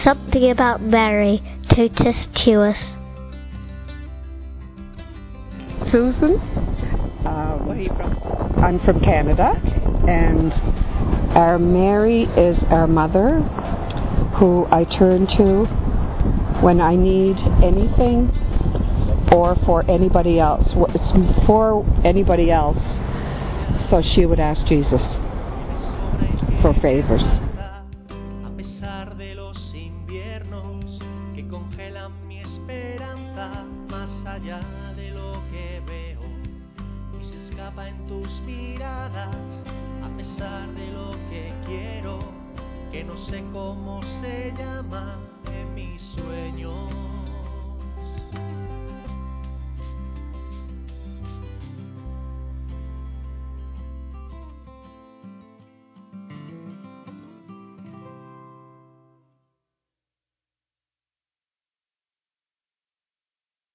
something about Mary, totus tuus. Susan. Where are you from? I'm from Canada, and our Mary is our mother, who I turn to when I need anything or for anybody else. So she would ask Jesus for favors. A pesar de los inviernos que congelan mi esperanza, más allá de lo que veo, y se escapa en tus miradas, a pesar de lo que quiero, que no sé cómo se llama en mis sueños.